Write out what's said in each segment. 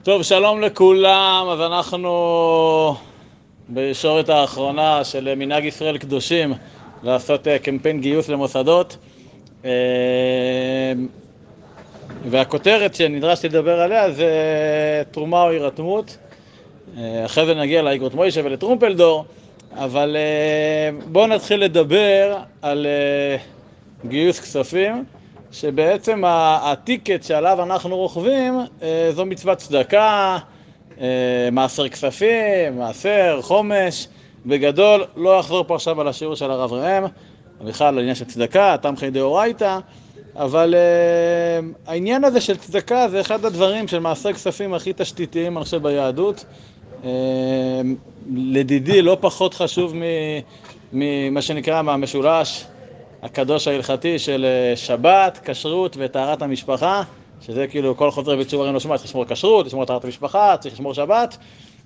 טוב, שלום לכולם. אז אנחנו בישורת האחרונה של מנהג ישראל קדושים לעשות קמפיין גיוס למוסדות, והכותרת שנדרשתי לדבר עליה זה תרומה או הירתמות. אחרי זה נגיע לאיגרות מוישה ולטרומפלדור, אבל בואו נתחיל לדבר על גיוס כספים, שבעצם הטיקט שעליו אנחנו רוכבים זו מצוות צדקה, מעשר כספים, מעשר, חומש. בגדול לא אחזור פה עכשיו על השיעור של הרב ראם, בכלל על עניין של צדקה, תמכי דאורייתא, אבל העניין הזה של צדקה זה אחד הדברים של מעשר כספים הכי תשתיתיים אני חושב ביהדות. לדידי לא פחות חשוב ממה שנקרא מהמשולש הקדוש ההלכתי של שבת, כשרות וטהרת המשפחה, שזה כאילו כל חוזר בתשובה לא שומע, צריך לשמור כשרות, לשמור טהרת המשפחה, צריך לשמור שבת,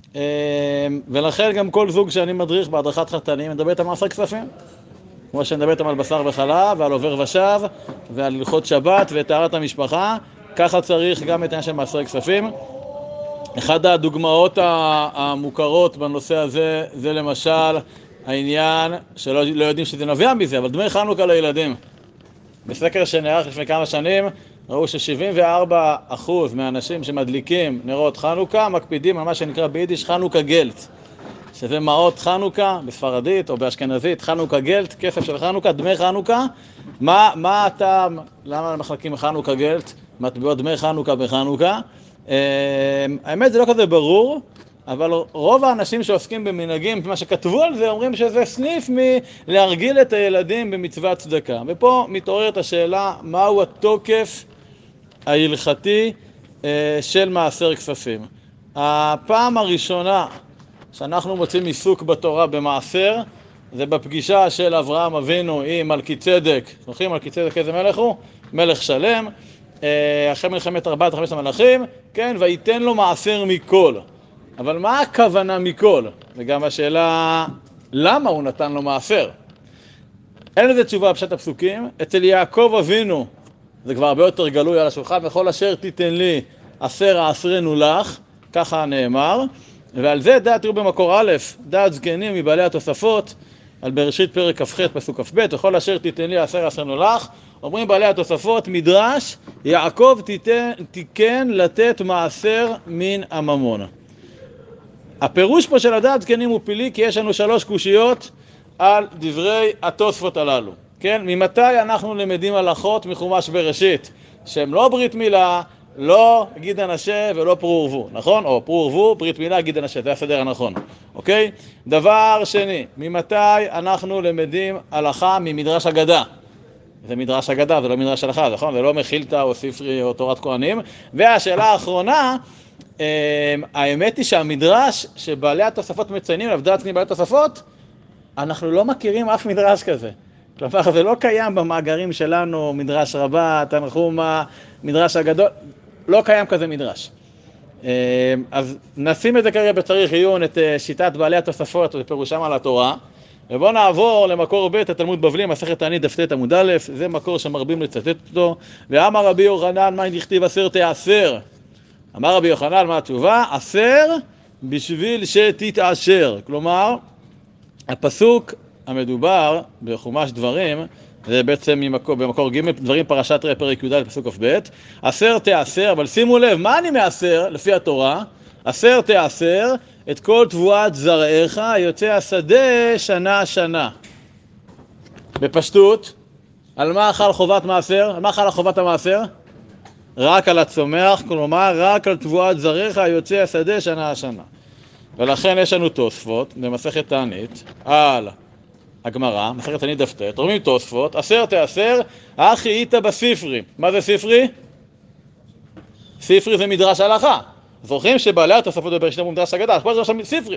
ולכן גם כל זוג שאני מדריך בהדרכת חתנים מדבר איתם על מעשר כספים, כמו שנדבר איתם על בשר וחלב ועל עובר ושב ועל הלכות שבת וטהרת המשפחה, ככה צריך גם את העניין של מעשר כספים. אחד הדוגמאות המוכרות בנושא הזה זה למשל העניין שלא יודעים שזה נובע מזה, אבל דמי חנוכה לילדים. בסקר שנערך לפני כמה שנים ראו ש74% מהאנשים שמדליקים נרות חנוכה מקפידים על מה שנקרא ביידיש חנוכה גלט, שזה מעות חנוכה בספרדית או באשכנזית, חנוכה גלט, כסף של חנוכה, דמי חנוכה. מה הטעם, למה מחלקים חנוכה גלט, מטבעות דמי חנוכה בחנוכה? האמת זה לא כזה ברור, אבל רוב האנשים שעוסקים במנהגים, מה שכתבו על זה, אומרים שזה סניף מלהרגיל את הילדים במצוות צדקה. ופה מתעוררת השאלה, מהו התוקף ההלכתי של מעשר כספים? הפעם הראשונה שאנחנו מוצאים עיסוק בתורה במעשר, זה בפגישה של אברהם אבינו עם מלכי צדק. זוכרים מלכי צדק איזה מלך הוא? מלך שלם. אחרי מלחמת 4 5 המלכים, כן, וייתן לו מעשר מכל. אבל מה הכוונה מכל? וגם השאלה, למה הוא נתן לו מעשר? אין לזה תשובה בפשט הפסוקים. אצל יעקב אבינו, זה כבר הרבה יותר גלוי על השולחן, וכל אשר תיתן לי, 10 אעשרנו לך, ככה נאמר. ועל זה דעת תראו במקור א', דעת זקנים מבעלי התוספות, על בראשית פרק כ"ח פסוק כ"ב, וכל אשר תיתן לי 10 אעשרנו לך, אומרים בעלי התוספות, מדרש, יעקב תיקן לתת מעשר מן הממון. הפירוש פה של הדעת זקנים הוא פילי, כי יש לנו 3 קושיות על דברי התוספות הללו. כן? ממתי אנחנו למדים הלכות מחומש בראשית, שהם לא ברית מילה, לא גיד הנשה ולא פרו ורבו, נכון? או פרו ורבו, ברית מילה, גיד הנשה, זה הסדר הנכון. אוקיי? דבר שני, ממתי אנחנו למדים הלכה ממדרש אגדה? זה מדרש אגדה, זה לא מדרש הלכה, נכון? זה לא מחילתא או ספרי או תורת כהנים. והשאלה האחרונה, האמת היא שהמדרש שבעלי התוספות מציינים, להבדל בעלי התוספות, אנחנו לא מכירים אף מדרש כזה. כלומר, זה לא קיים במאגרים שלנו, מדרש רבה, תנחומה, מדרש הגדול, לא קיים כזה מדרש. אז נשים את זה כרגע בצריך עיון, את שיטת בעלי התוספות ופירושם על התורה, ובואו נעבור למקור ב' התלמוד בבלי, מסכת תענית דף ט עמוד א', זה מקור שמרבים לצטט אותו. ואמר רבי יוחנן, מה נכתיב 10 תעשר? אמר רבי יוחנן, מה התשובה? 10 בשביל שתתעשר. כלומר, הפסוק המדובר בחומש דברים, זה בעצם במקור ג' דברים פרשת ראה פרק י"ד פסוק כ"ב, 10 תעשר, אבל שימו לב, מה אני מעשר לפי התורה? 10 תעשר את כל תבואת זרעיך יוצא השדה שנה שנה. בפשטות, על מה חל חובת מעשר? על מה חל חובת המעשר? רק על הצומח, כלומר רק על תבואת זרעיך יוצא השדה שנה שנה. ולכן יש לנו תוספות במסכת תענית על הגמרא, מסכת תענית דף ט, אומרים תוספות, 10 תעשר, אחי איתה בספרי. מה זה ספרי? ספרי זה מדרש הלכה. זוכרים שבעלי התוספות בבראשית אמרו מדרש אגדה, אז פה זה עכשיו ספרי.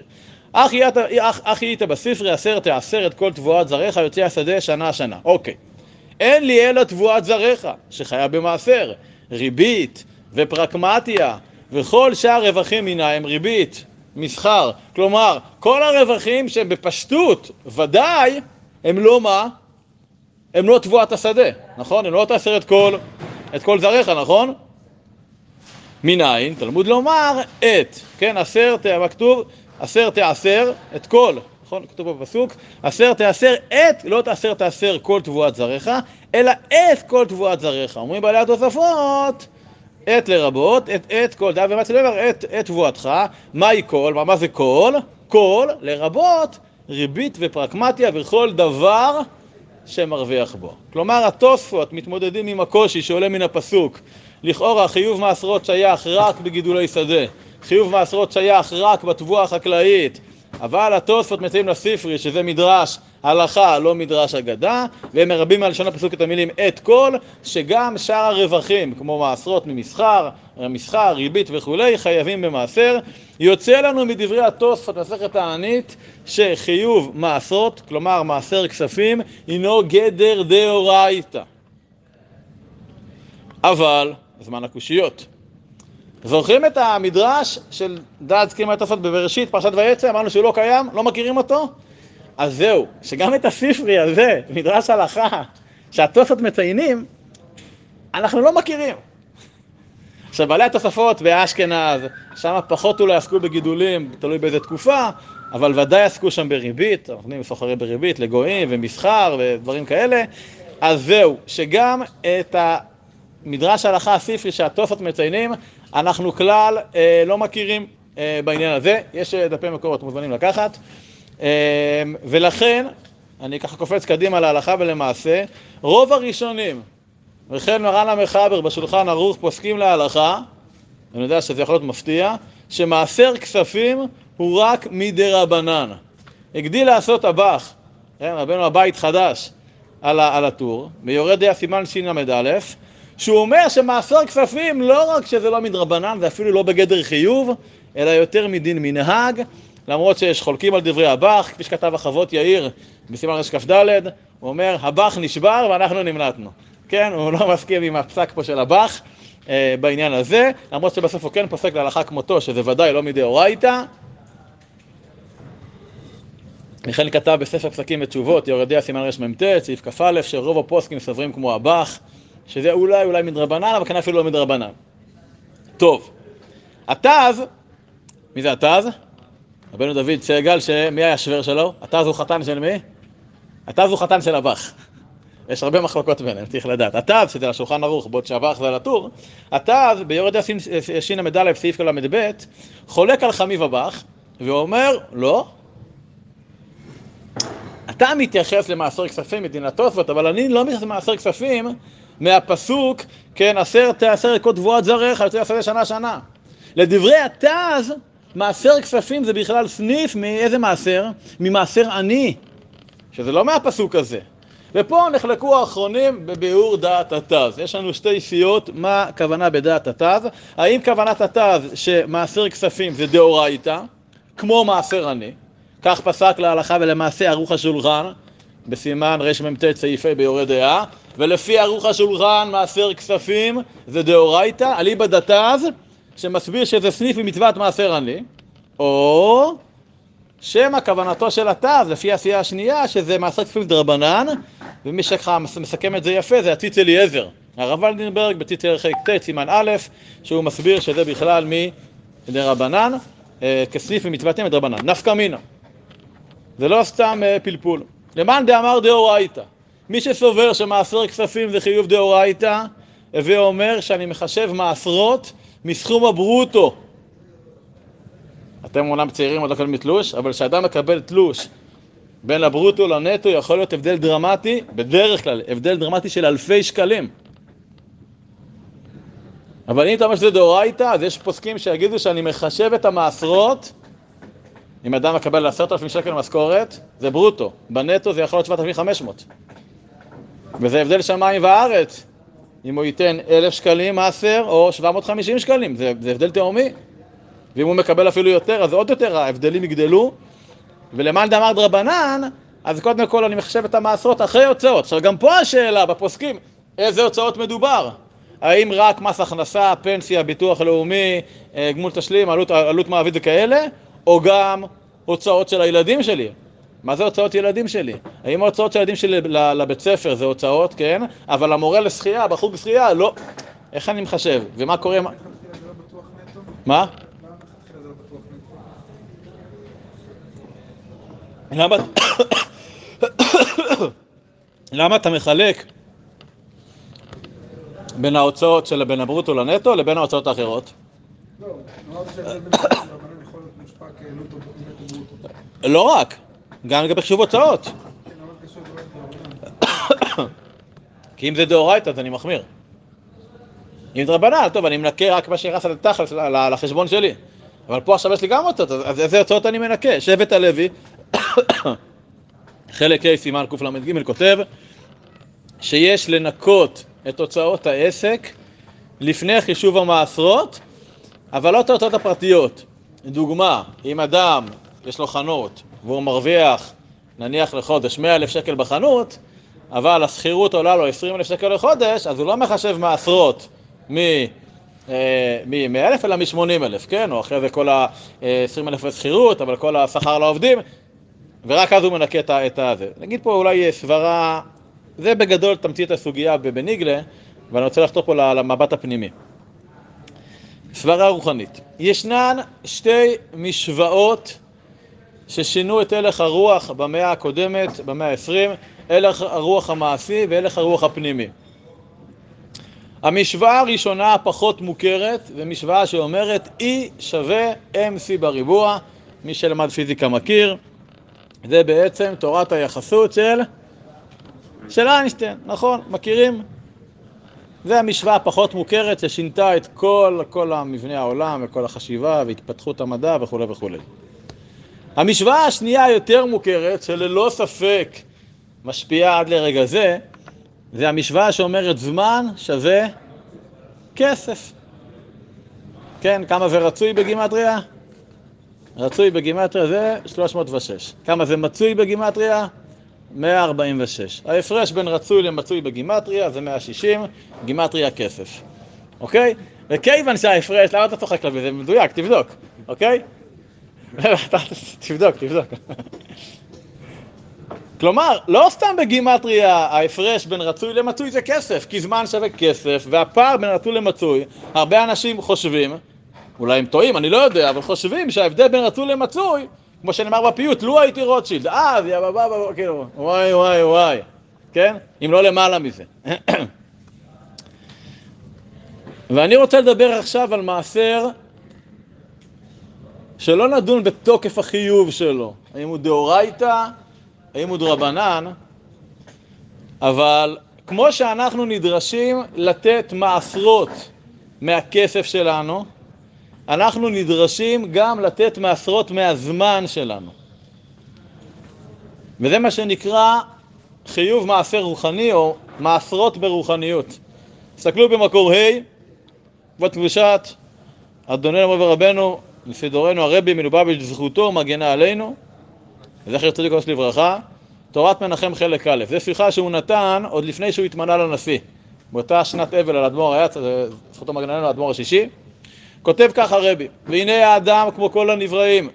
אחי איתה בספרי, 10 תעשר את כל תבואת זרעיך יוצא השדה שנה שנה. אוקיי. אין לי אלא תבואת זרעיך שחיה במעשר, ריבית ופרקמטיה וכל שאר רווחים מינה הם ריבית, מסחר. כלומר, כל הרווחים שהם בפשטות, ודאי, הם לא מה? הם לא תבואת השדה, נכון? הם לא תעשר את כל זרעיך, נכון? מניין, תלמוד לומר את, כן, אסר כתוב, אסר תאסר את כל, נכון? כתוב בפסוק, אסר תאסר את, לא תאסר כל תבואת זרעך, אלא את כל תבואת זרעך. אומרים בעלי התוספות, את לרבות, את כל, דעה ומצא לבר, את תבואתך, מהי כל, מה זה כל? כל לרבות ריבית ופרקמטיה וכל דבר שמרוויח בו. כלומר, התוספות מתמודדים עם הקושי שעולה מן הפסוק. לכאורה, חיוב מעשרות שייך רק בגידולי שדה, חיוב מעשרות שייך רק בתבואה החקלאית, אבל התוספות מציעים לספרי שזה מדרש הלכה, לא מדרש אגדה, והם מרבים מהלשון הפסוק את המילים את כל, שגם שאר הרווחים, כמו מעשרות ממסחר, מסחר, ריבית וכולי, חייבים במעשר. יוצא לנו מדברי התוספות מסכת תענית שחיוב מעשרות, כלומר מעשר כספים, הינו גדר דאורייתא. אבל, זמן הקושיות. זוכרים את המדרש של דעת סקימה התוספות בבראשית, פרשת ויצא, אמרנו שהוא לא קיים, לא מכירים אותו? אז זהו, שגם את הספרי הזה, מדרש הלכה, שהתוספות מציינים, אנחנו לא מכירים. עכשיו, בעלי התוספות באשכנז, שם פחות אולי עסקו בגידולים, תלוי באיזה תקופה, אבל ודאי עסקו שם בריבית, אנחנו יודעים, סוחרים בריבית לגויים ומסחר ודברים כאלה. אז זהו, שגם את המדרש ההלכה הספרי שהתוספות מציינים, אנחנו כלל לא מכירים בעניין הזה. יש דפי מקורות מוזמנים לקחת. ולכן, אני ככה קופץ קדימה להלכה ולמעשה, רוב הראשונים, וכן מרן המחבר בשולחן ערוך פוסקים להלכה, אני יודע שזה יכול להיות מפתיע, שמעשר כספים הוא רק מדרבנן. הגדיל לעשות הבח, רבנו הבית חדש על הטור, ביורד דעה סימן של"א, שהוא אומר שמעשר כספים לא רק שזה לא מדרבנן, זה אפילו לא בגדר חיוב, אלא יותר מדין מנהג, למרות שיש חולקים על דברי הבח, כפי שכתב החוות יאיר בסימן רשכ"ד, הוא אומר, הבח נשבר ואנחנו נמלטנו. כן, הוא לא מסכים עם הפסק פה של הבח בעניין הזה, למרות שבסוף הוא כן פוסק להלכה כמותו, שזה ודאי לא מדאורייתא. מיכאל כתב בספר פסקים ותשובות, יורד דעה סימן רמ"ט, סעיף כ"א, שרוב הפוסקים סוברים כמו הבח, שזה אולי מדרבנן, אבל כאן אפילו לא מדרבנן. טוב, התז, מי זה התז? רבנו דוד סגל, שמי היה השוור שלו? התז הוא חתן של מי? התז הוא חתן של הבח. יש הרבה מחלוקות ביניהם, צריך לדעת. התז, שזה לשולחן ערוך, בעוד שהבח זה על הטור, התז, ביורד דעה של"א, סעיף ל"ב, חולק על חמיב הבח, ואומר, לא, אתה מתייחס למעשר כספים מדין התוספות, אבל אני לא מתייחס למעשר כספים מהפסוק, כן, אסר תאסר כל תבואת זרעך, יוצא לעשות שנה שנה. לדברי התז, מעשר כספים זה בכלל סניף מאיזה מעשר? ממעשר עני, שזה לא מהפסוק הזה. ופה נחלקו האחרונים בביאור דעת התז. יש לנו שתי סיעות מה הכוונה בדעת התז. האם כוונת התז שמעשר כספים זה דאורייתא, כמו מעשר עני, כך פסק להלכה ולמעשה ערוך השולחן, בסימן רמ"ט סעיפי ביורד דעה, ולפי ערוך השולחן מעשר כספים זה דאורייתא, אליבא דתז, שמסביר שזה סניף ממצוות מעשר עני, או שמא כוונתו של התז, לפי הסיעה השנייה, שזה מעשר כספים דרבנן, ומי שמסכם את זה יפה זה הציץ אליעזר, הרב ולדנברג בציץ ערכי ט' סימן א', שהוא מסביר שזה בכלל מדרבנן, כסניף ממצוות דרבנן. נפקא מינה. זה לא סתם פלפול. למען דאמר דאורייתא. מי שסובר שמעשר כספים זה חיוב דאורייתא, הווה אומר שאני מחשב מעשרות מסכום הברוטו. אתם אומנם צעירים עוד לא מקבלים תלוש, אבל כשאדם מקבל תלוש בין הברוטו לנטו יכול להיות הבדל דרמטי, בדרך כלל הבדל דרמטי של אלפי שקלים. אבל אם אתה אומר שזה דאורייתא, אז יש פוסקים שיגידו שאני מחשב את המעשרות, אם אדם מקבל 10,000 שקל משכורת, זה ברוטו. בנטו זה יכול להיות 7,500. וזה הבדל שמיים וארץ. אם הוא ייתן 1,000 שקלים מעשר או 750 שקלים, זה הבדל תאומי. ואם הוא מקבל אפילו יותר, אז עוד יותר ההבדלים יגדלו. ולמען דאמר דרבנן, אז קודם כל אני מחשב את המעשרות אחרי הוצאות. עכשיו גם פה השאלה בפוסקים, איזה הוצאות מדובר? האם רק מס הכנסה, פנסיה, ביטוח לאומי, גמול תשלים, עלות מעביד וכאלה? או גם הוצאות של הילדים שלי. מה זה הוצאות ילדים שלי? האם ההוצאות של הילדים שלי לבית ספר זה הוצאות, כן? אבל המורה לשחייה, בחוג שחייה, לא. איך אני מחשב? ומה קורה? מה? למה אתה מחלק בין ההוצאות של בין הברוטו לנטו לבין ההוצאות האחרות? לא, נורא בשביל בין הבנן יכול להיות מושפע כנטו ברוטו. לא רק, גם לגבי חישוב הוצאות. כן, אבל קשור דורייתא. כי אם זה דאורייתא אז אני מחמיר. אם זה רבנן, טוב, אני מנקה רק מה שנכנס לתכלס לחשבון שלי. אבל פה עכשיו יש לי גם הוצאות, אז איזה הוצאות אני מנקה? שבט הלוי, חלק ה' סימן קל"ג כותב שיש לנקות את הוצאות העסק לפני חישוב המעשרות, אבל לא את ההוצאות הפרטיות. דוגמה, אם אדם יש לו חנות והוא מרוויח נניח לחודש 100,000 שקל בחנות, אבל השכירות עולה לו 20,000 שקל לחודש, אז הוא לא מחשב מעשרות מ-100,000 אלא מ-80,000, כן? או אחרי זה כל ה-20,000 שכירות, אבל כל השכר לעובדים, ורק אז הוא מנקה את זה. נגיד פה אולי סברה, זה בגדול תמצית הסוגיה בניגלה, ואני רוצה לחתור פה למבט הפנימי. סברה רוחנית. ישנן שתי משוואות ששינו את הלך הרוח במאה הקודמת, במאה ה-20, הלך הרוח המעשי והלך הרוח הפנימי. המשוואה הראשונה הפחות מוכרת, זה משוואה שאומרת E שווה MC בריבוע, מי שלמד פיזיקה מכיר, זה בעצם תורת היחסות של איינשטיין, נכון? מכירים? זה המשוואה הפחות מוכרת ששינתה את כל המבנה העולם וכל החשיבה והתפתחות המדע וכו' וכו'. המשוואה השנייה היותר מוכרת, שללא ספק משפיעה עד לרגע זה, זה המשוואה שאומרת זמן שווה כסף. כן, כמה זה רצוי בגימטריה? רצוי בגימטריה זה 306. כמה זה מצוי בגימטריה? 146. ההפרש בין רצוי למצוי בגימטריה זה 160, גימטריה כסף. אוקיי? וכיוון שההפרש, למה אתה צוחק לבי? זה מדויק, תבדוק. אוקיי? תבדוק. כלומר, לא סתם בגימטריה ההפרש בין רצוי למצוי זה כסף, כי זמן שווה כסף, והפער בין רצוי למצוי, הרבה אנשים חושבים, אולי הם טועים, אני לא יודע, אבל חושבים שההבדל בין רצוי למצוי, כמו שנאמר בפיוט, לו הייתי רוטשילד, כאילו, וואי, כן? אם לא למעלה מזה. ואני רוצה לדבר עכשיו על מעשר שלא נדון בתוקף החיוב שלו, האם הוא דאורייתא, האם הוא דרבנן, אבל כמו שאנחנו נדרשים לתת מעשרות מהכסף שלנו, אנחנו נדרשים גם לתת מעשרות מהזמן שלנו. וזה מה שנקרא חיוב מעשר רוחני או מעשרות ברוחניות. תסתכלו במקור ה' בתבושת אדוננו ורבנו לפי דורנו הרבי מלובביץ' זכותו מגנה עלינו, זכר צדיק וקדוש לברכה, תורת מנחם חלק א'. זה שיחה שהוא נתן עוד לפני שהוא התמנה לנשיא. באותה שנת אבל על אדמו"ר היה, זכותו מגנה עלינו האדמו"ר השישי. כותב ככה הרבי, והנה האדם כמו כל הנבראים,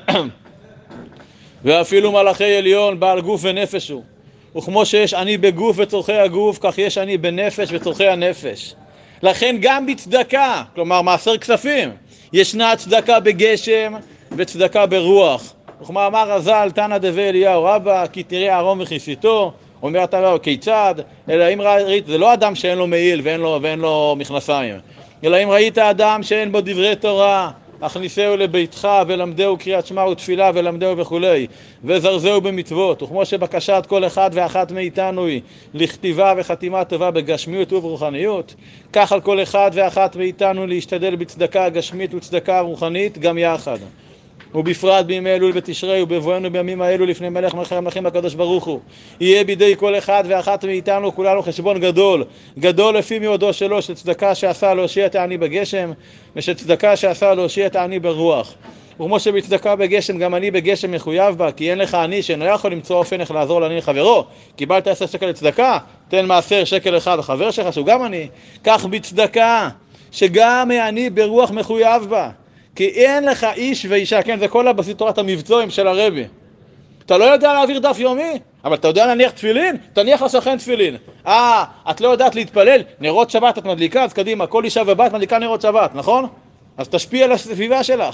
ואפילו מלאכי עליון בעל גוף ונפש הוא. וכמו שיש אני בגוף וצורכי הגוף, כך יש אני בנפש וצורכי הנפש. לכן גם בצדקה, כלומר מעשר כספים, ישנה צדקה בגשם וצדקה ברוח. וכמה אמר רז"ל, תנא דבי אליהו רבא, כי תראה אהרון וכיסיתו, אומר אתה כיצד, אלא אם ראית, זה לא אדם שאין לו מעיל ואין לו מכנסיים, אלא אם ראית אדם שאין בו דברי תורה, הכניסהו לביתך ולמדהו קריאת שמע ותפילה ולמדהו וכולי, וזרזהו במצוות. וכמו שבקשת כל אחד ואחת מאיתנו היא לכתיבה וחתימה טובה בגשמיות וברוחניות, כך על כל אחד ואחת מאיתנו להשתדל בצדקה הגשמית וצדקה הרוחנית גם יחד. ובפרט בימי אלול בתשרי ובבואנו בימים האלו לפני מלך מלכי המלכים הקדוש ברוך הוא, יהיה בידי כל אחד ואחת מאיתנו כולנו חשבון גדול לפי מיעודו שלו, של צדקה שעשה להושיע את העני בגשם ושל צדקה שעשה להושיע את העני ברוח. וכמו שבצדקה בגשם גם אני בגשם מחויב בה, כי אין לך עני שאינו יכול למצוא אופן איך לעזור לעני לחברו. קיבלת 10 שקל לצדקה, תן מעשר שקל אחד לחבר שלך שהוא גם עני. כך בצדקה שגם העני ברוח מחויב בה, כי אין לך איש ואישה, כן, זה כל הבסיס תורת המבצועים של הרבי. אתה לא יודע להעביר דף יומי, אבל אתה יודע להניח תפילין? תניח לשכן תפילין. את לא יודעת להתפלל? נרות שבת את מדליקה, אז קדימה, כל אישה ובת מדליקה נרות שבת, נכון? אז תשפיע על הסביבה שלך.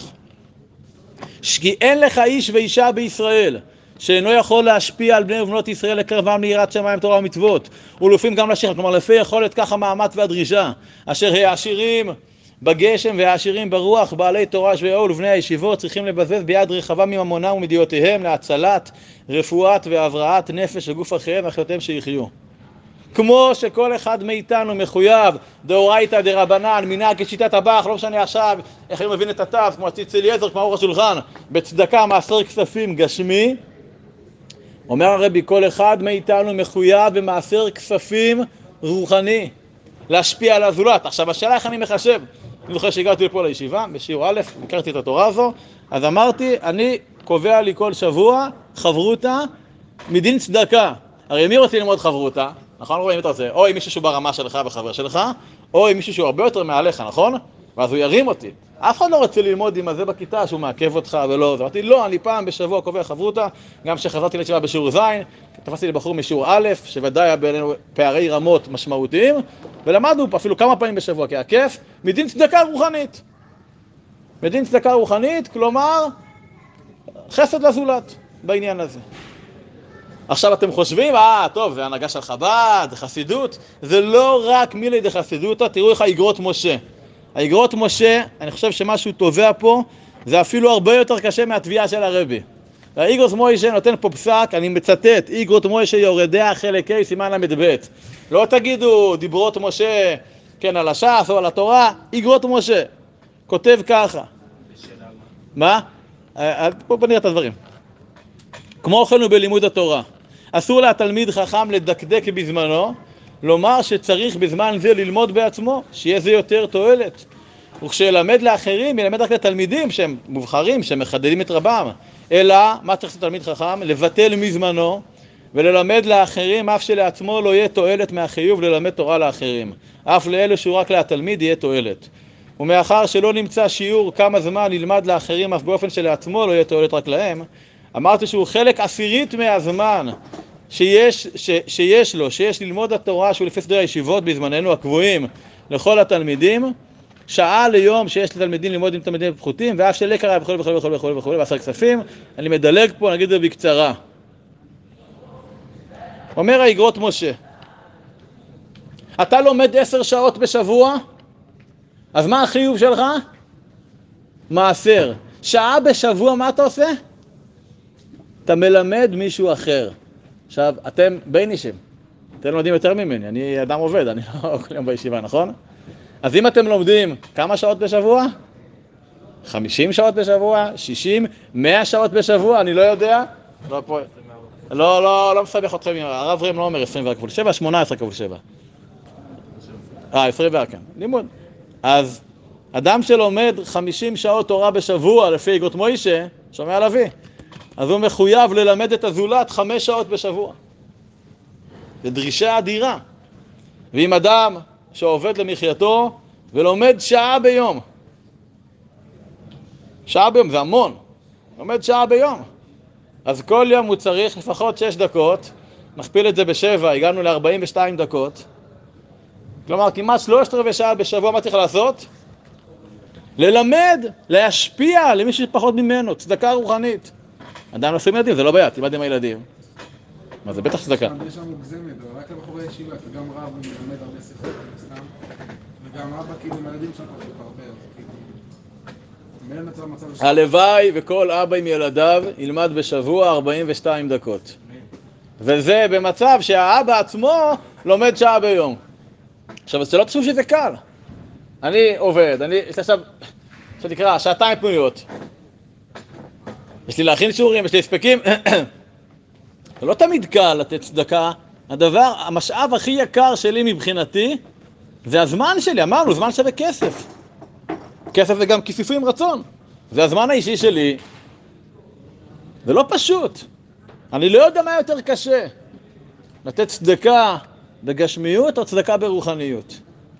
כי אין לך איש ואישה בישראל שאינו יכול להשפיע על בני ובנות ישראל לקרבם ליראת שמיים תורה ומצוות, ולפעמים גם לשכם, כלומר לפי יכולת כך המאמץ והדרישה, אשר העשירים בגשם והעשירים ברוח, בעלי תורה שווי עול ובני הישיבות צריכים לבזבז ביד רחבה מממונם ומדיעותיהם להצלת, רפואת והבראת נפש וגוף אחריהם ואחיותיהם שיחיו. כמו שכל אחד מאיתנו מחויב דאורייתא דרבנן, מנהג כשיטת הבח, לא משנה עכשיו איך אני מבין את התו, כמו הציץ אליעזר, כמו אור השולחן, בצדקה מעשר כספים גשמי, אומר הרבי, כל אחד מאיתנו מחויב במעשר כספים רוחני, להשפיע על הזולת. עכשיו השאלה איך אני מחשב? אני זוכר שהגעתי לפה לישיבה, בשיעור א', הכרתי את התורה הזו, אז אמרתי, אני קובע לי כל שבוע חברותה מדין צדקה. הרי מי רוצה ללמוד חברותה? נכון? רואים את זה, או עם מישהו שהוא ברמה שלך וחבר שלך, או עם מישהו שהוא הרבה יותר מעליך, נכון? ואז הוא ירים אותי. אף אחד לא רוצה ללמוד עם הזה בכיתה שהוא מעכב אותך ולא. אז אמרתי, לא, אני פעם בשבוע קובע חברותה, גם כשחזרתי לישיבה בשיעור ז', תפסתי לבחור משיעור א', שוודאי היה בינינו פערי רמות משמעותיים, ולמדנו אפילו כמה פעמים בשבוע, כי הכיף, מדין צדקה רוחנית. מדין צדקה רוחנית, כלומר, חסד לזולת בעניין הזה. עכשיו אתם חושבים, טוב, זה הנהגה של חב"ד, זה חסידות. זה לא רק מילי דה חסידותא, תראו איך האגרות משה. האגרות משה, אני חושב שמשהו תובע פה, זה אפילו הרבה יותר קשה מהתביעה של הרבי. האגרות משה נותן פה פסק, אני מצטט, אגרות משה יורדיה חלקי סימן למ"ב. לא תגידו דיברות משה, כן, על הש"ס או על התורה, אגרות משה. כותב ככה. מה? בוא נראה את הדברים. כמו כן הוא בלימוד התורה. אסור לתלמיד חכם לדקדק בזמנו, לומר שצריך בזמן זה ללמוד בעצמו, שיהיה זה יותר תועלת. וכשילמד לאחרים, ילמד רק לתלמידים שהם מובחרים, שהם מחדדים את רבם. אלא, מה צריך לתלמיד חכם? לבטל מזמנו, וללמד לאחרים, אף שלעצמו לא יהיה תועלת מהחיוב ללמד תורה לאחרים. אף לאלה שהוא רק לתלמיד יהיה תועלת. ומאחר שלא נמצא שיעור כמה זמן ילמד לאחרים, אף באופן שלעצמו לא יהיה תועלת רק להם, אמרתי שהוא חלק עשירית מהזמן שיש ללמוד התורה שהוא לפי סדרי הישיבות בזמננו הקבועים לכל התלמידים, שעה ליום שיש לתלמידים ללמוד עם תלמידים פחותים, ואף שלא קרא וכו' וכו' וכו' וכו' וכו' ועשר כספים. אני מדלג פה, נגיד את זה בקצרה. אומר האגרות משה, אתה לומד 10 שעות בשבוע, אז מה החיוב שלך? מעשר. שעה בשבוע מה אתה עושה? אתה מלמד מישהו אחר. עכשיו, אתם ביינישים, אתם לומדים יותר ממני, אני אדם עובד, אני לא כל יום בישיבה, נכון? אז אם אתם לומדים כמה שעות בשבוע? 50 שעות בשבוע? 60? 100 שעות בשבוע? אני לא יודע. לא מסבך אתכם, הרב רם לא אומר 24 כפול 7, 18 כפול 7. 24, כן, לימוד. אז אדם שלומד 50 שעות תורה בשבוע לפי אגרות מוישה, שומע לוי, אז הוא מחויב ללמד את הזולת 5 שעות בשבוע. זה דרישה אדירה. ואם אדם שעובד למחייתו ולומד שעה ביום, שעה ביום זה המון, לומד שעה ביום, אז כל יום הוא צריך לפחות 6 דקות, נכפיל את זה ב7, הגענו ל42 דקות, כלומר כמעט 3/4 שעה בשבוע. מה צריך לעשות? ללמד, להשפיע למי שפחות ממנו, צדקה רוחנית. אדם נושאים ילדים, זה לא בעיה, תלמד עם הילדים. מה זה? בטח צדקה. יש לנו מוגזמת, רק לבחורי ישיבה, כי גם רב מלמד הרבה שיחות, וגם אבא כאילו עם הילדים שם פשוט הרבה. הלוואי וכל אבא עם ילדיו ילמד בשבוע 42 דקות. וזה במצב שהאבא עצמו לומד שעה ביום. עכשיו, זה לא תחשוב שזה קל. אני עובד, יש לי עכשיו, שתקרא, 2 פנויות. יש לי להכין שיעורים, יש לי הספקים. זה לא תמיד קל לתת צדקה. המשאב הכי יקר שלי מבחינתי, זה הזמן שלי. אמרנו, זמן שווה כסף. כסף זה גם כיסופים רצון. זה הזמן האישי שלי. זה לא פשוט. אני לא יודע מה יותר קשה. לתת צדקה בגשמיות או צדקה ברוחניות.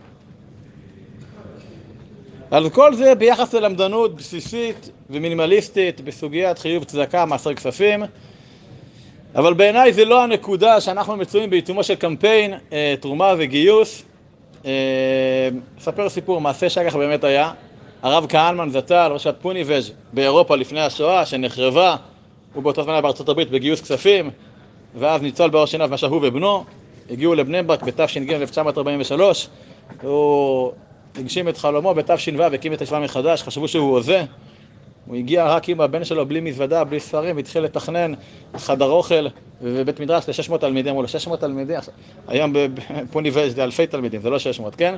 על כל זה ביחס ללמדנות בסיסית ומינימליסטית בסוגיית חיוב צדקה, מעשר כספים. אבל בעיניי זה לא הנקודה שאנחנו מצויים בעיצומו של קמפיין תרומה וגיוס. אספר סיפור, מעשה שכך באמת היה. הרב כהנמן זצ"ל, ראשת פוניבז' באירופה לפני השואה, שנחרבה, הוא באותה זמן בארצות הברית בגיוס כספים, ואז ניצול באור שיניו מה שהוא ובנו, הגיעו לבני ברק בתש"ג 1943, הוא הגשים את חלומו בתש"ו, הקים את הישיבה מחדש, חשבו שהוא הוזה, הוא הגיע רק עם הבן שלו בלי מזוודה, בלי ספרים, והתחיל לתכנן חדר אוכל ובית מדרש ל-600 תלמידים, אמרו לו 600 תלמידים, היום בפוניבז' זה אלפי תלמידים, זה לא 600, כן?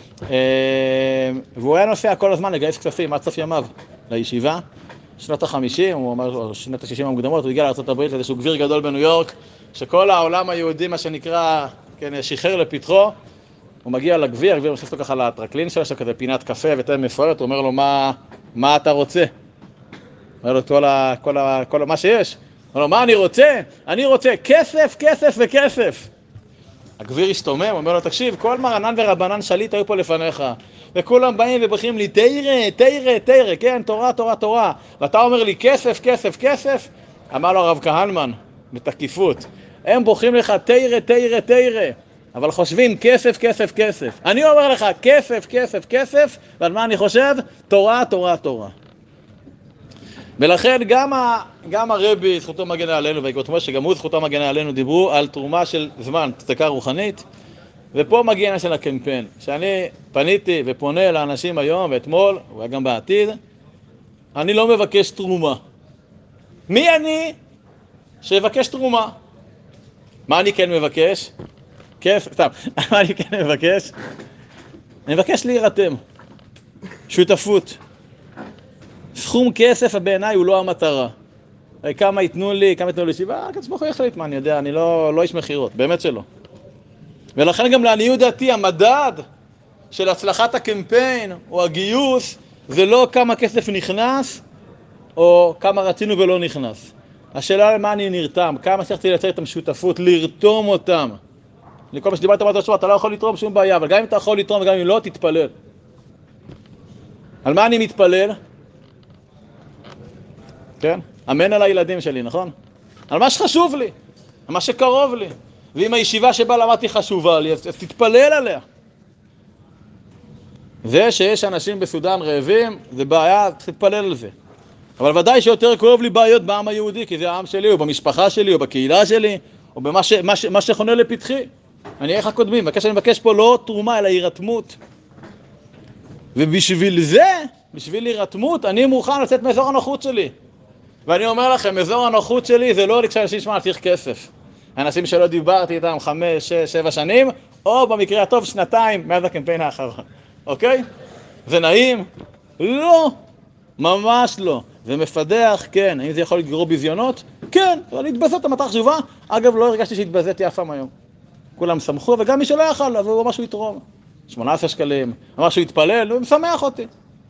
והוא היה נוסע כל הזמן לגייס כספים עד סוף ימיו לישיבה, שנות ה-50, הוא אמר, שנות ה-60 המוקדמות, הוא הגיע לארצות הברית לאיזשהו גביר גדול בניו יורק, שכל העולם היהודי, מה שנקרא, כן, שחרר לפתחו, הוא מגיע לגביר, הגביר מכניס לו ככה לטרקלין שלו, כזה פינת קפה ותה מפוארת, הוא אומר לו, מה אתה רוצה? אומר לו, כל מה שיש. אומר לו, מה אני רוצה? אני רוצה כסף, כסף וכסף. הגביר השתומם, אומר לו, תקשיב, כל מרנן ורבנן שליט היו פה לפניך, וכולם באים ובריחים לי, תירה, תירה, תירה, כן, תורה, תורה, תורה. ואתה אומר לי, כסף, כסף, כסף? אמר לו הרב כהנמן, בתקיפות, הם בורחים לך, תירה, תירה, תירה, אבל חושבים כסף, כסף, כסף. אני אומר לך, כסף, כסף, כסף, ועל מה אני חושב? תורה, תורה, תורה. ולכן גם הרבי, זכותו מגנה עלינו, ויקרות משה, שגם הוא זכותו מגנה עלינו, דיברו על תרומה של זמן, צדקה רוחנית, ופה מגיע העניין של הקמפיין, שאני פניתי ופונה לאנשים היום ואתמול, וגם בעתיד, אני לא מבקש תרומה. מי אני שיבקש תרומה? מה אני כן מבקש? כסף, סתם, מה אני כן מבקש? אני מבקש להירתם, שותפות. סכום כסף בעיניי הוא לא המטרה. כמה ייתנו לי, כמה ייתנו לי שיבה, הקדוש ברוך הוא יחליט, מה אני יודע, אני לא איש מחירות, באמת שלא. ולכן גם לעניות דעתי, המדד של הצלחת הקמפיין או הגיוס, זה לא כמה כסף נכנס, או כמה רצינו ולא נכנס. השאלה למה אני נרתם, כמה שצריך לייצר את המשותפות, לרתום אותם. לכל מה שדיברת אמרת לשוע, אתה לא יכול לתרום שום בעיה, אבל גם אם אתה יכול לתרום וגם אם לא, תתפלל. על מה אני מתפלל? כן? אמן על הילדים שלי, נכון? על מה שחשוב לי, על מה שקרוב לי. ואם הישיבה שבה למדתי חשובה לי, אז תתפלל עליה. זה שיש אנשים בסודן רעבים, זה בעיה, תתפלל על זה. אבל ודאי שיותר כואב לי בעיות בעם היהודי, כי זה העם שלי, או במשפחה שלי, או בקהילה שלי, או במה שחונה לפתחי. אני איך הקודמים, אני מבקש פה לא תרומה, אלא הירתמות. ובשביל זה, בשביל הירתמות, אני מוכן לצאת מאזור הנוחות שלי. ואני אומר לכם, אזור הנוחות שלי זה לא כשאנשים שמע, צריך כסף. אנשים שלא דיברתי איתם 5, 6, 7 שנים, או במקרה הטוב 2 מאז הקמפיין האחרון. אוקיי? זה נעים? לא, ממש לא. זה מפדח, כן. האם זה יכול לגרור בזיונות? כן. אבל להתבזות המטרה חשובה. אגב, לא הרגשתי שהתבזתי אף פעם היום. כולם שמחו, וגם מי שלא יכל, אבל הוא אמר שהוא יתרום. 18 שקלים, אמר שהוא יתפלל, הוא משמח אותי.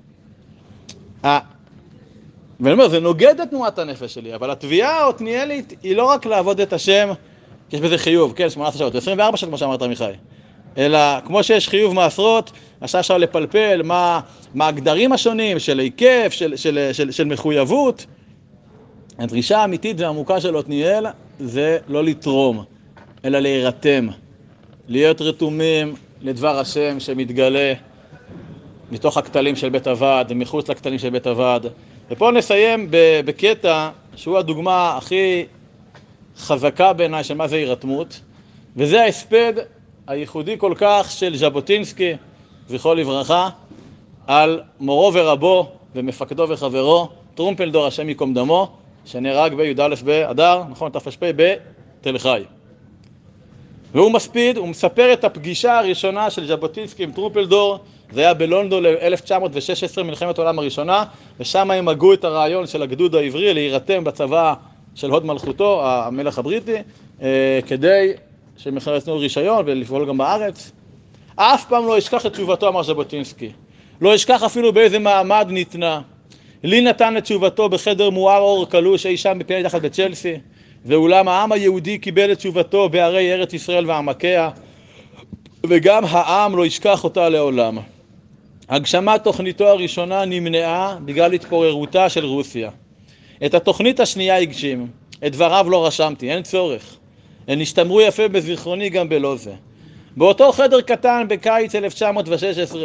ואני אומר, זה נוגד את תנועת הנפש שלי, אבל התביעה האותניאלית היא לא רק לעבוד את השם, יש בזה חיוב, כן, 18 שעות, 24 שעות, כמו שאמרת מיכאי. אלא, כמו שיש חיוב מעשרות, עכשיו אפשר לפלפל מה הגדרים השונים של היקף, של מחויבות. הדרישה האמיתית והעמוקה של אותניאל זה לא לתרום, אלא להירתם, להיות רתומים לדבר השם שמתגלה מתוך הכתלים של בית הוועד, מחוץ לכתלים של בית הוועד. ופה נסיים בקטע שהוא הדוגמה הכי חזקה בעיניי של מה זה הירתמות, וזה ההספד הייחודי כל כך של ז'בוטינסקי, זכרו לברכה, על מורו ורבו ומפקדו וחברו, טרומפלדור השם ייקום דמו, שנהרג בי"א באדר, נכון, תש"פ בתל חי. והוא מספיד, הוא מספר את הפגישה הראשונה של ז'בוטינסקי עם טרומפלדור, זה היה בלונדון ל-1916, מלחמת העולם הראשונה, ושם הם הגו את הרעיון של הגדוד העברי להירתם בצבא של הוד מלכותו, המלך הבריטי, כדי שהם יתנו רישיון ולפעול גם בארץ. אף פעם לא ישכח את תשובתו, אמר ז'בוטינסקי. לא ישכח אפילו באיזה מעמד ניתנה. לי נתן את תשובתו בחדר מואר אור קלוש אי שם בפינה תחת בצ'לסי, ואולם העם היהודי קיבל את תשובתו בערי ארץ ישראל ועמקיה, וגם העם לא ישכח אותה לעולם. הגשמת תוכניתו הראשונה נמנעה בגלל התפוררותה של רוסיה. את התוכנית השנייה הגשים, את דבריו לא רשמתי, אין צורך. הן השתמרו יפה בזיכרוני גם בלא זה. באותו חדר קטן בקיץ 1916,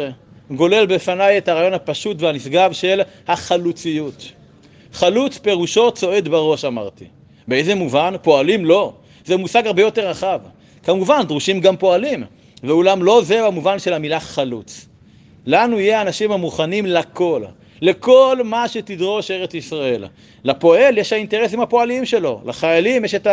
גולל בפניי את הרעיון הפשוט והנשגב של החלוציות. חלוץ פירושו צועד בראש, אמרתי. באיזה מובן? פועלים לא. זה מושג הרבה יותר רחב. כמובן, דרושים גם פועלים, ואולם לא זהו המובן של המילה חלוץ. לנו יהיה אנשים המוכנים לכל מה שתדרוש ארץ ישראל. לפועל יש האינטרסים הפועליים שלו, לחיילים יש את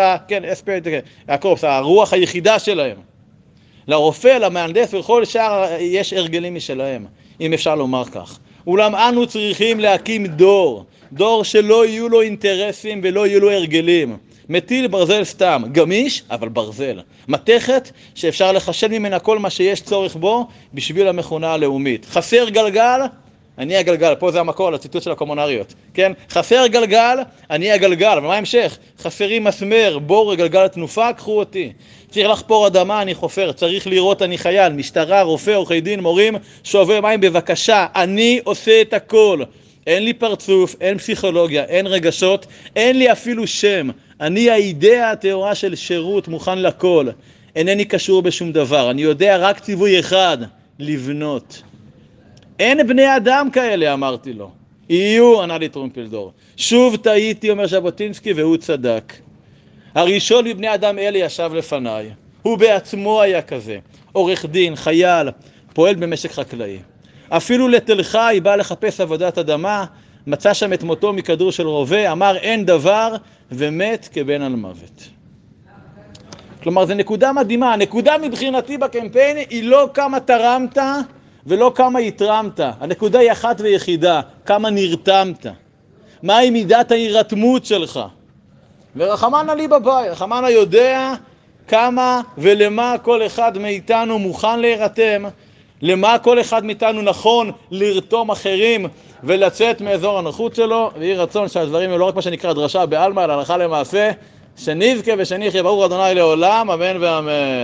הרוח היחידה שלהם. לרופא, למהנדס וכל שאר יש הרגלים משלהם, אם אפשר לומר כך. אולם אנו צריכים להקים דור שלא יהיו לו אינטרסים ולא יהיו לו הרגלים. מטיל ברזל סתם, גמיש אבל ברזל. מתכת שאפשר לחשל ממנה כל מה שיש צורך בו בשביל המכונה הלאומית. חסר גלגל, אני הגלגל. פה זה המקור לציטוט של הקומונריות. כן? חסר גלגל, אני הגלגל. אבל מה המשך? חסרים מסמר, בור, גלגל תנופה, קחו אותי. צריך לחפור אדמה, אני חופר. צריך לראות, אני חייל. משטרה, רופא, עורכי דין, מורים, שואבי מים, בבקשה. אני עושה את הכל. אין לי פרצוף, אין פסיכולוגיה, אין רגשות, אין לי אפילו שם. אני האידאה הטהורה של שירות, מוכן לכל. אינני קשור בשום דבר. אני יודע רק ציווי אחד, לבנות. אין בני אדם כאלה, אמרתי לו. יהיו, ענה לי טרומפלדור. שוב טעיתי, אומר ז'בוטינסקי, והוא צדק. הראשון מבני אדם אלה ישב לפניי. הוא בעצמו היה כזה. עורך דין, חייל, פועל במשק חקלאי. אפילו לתל חי בא לחפש עבודת אדמה, מצא שם את מותו מכדור של רובה, אמר אין דבר ומת כבן על מוות. כלומר, זו נקודה מדהימה. הנקודה מבחינתי בקמפיין היא לא כמה תרמת ולא כמה יתרמת. הנקודה היא אחת ויחידה, כמה נרתמת. מהי מידת ההירתמות שלך? ורחמנה לי בבית, רחמנה יודע כמה ולמה כל אחד מאיתנו מוכן להירתם, למה כל אחד מאיתנו נכון לרתום אחרים ולצאת מאזור הנוחות שלו, ויהי רצון שהדברים הם לא רק מה שנקרא דרשה בעלמא, אלא הלכה למעשה, שנזכה ושנחיה ברוך ה' לעולם, אמן ואמן.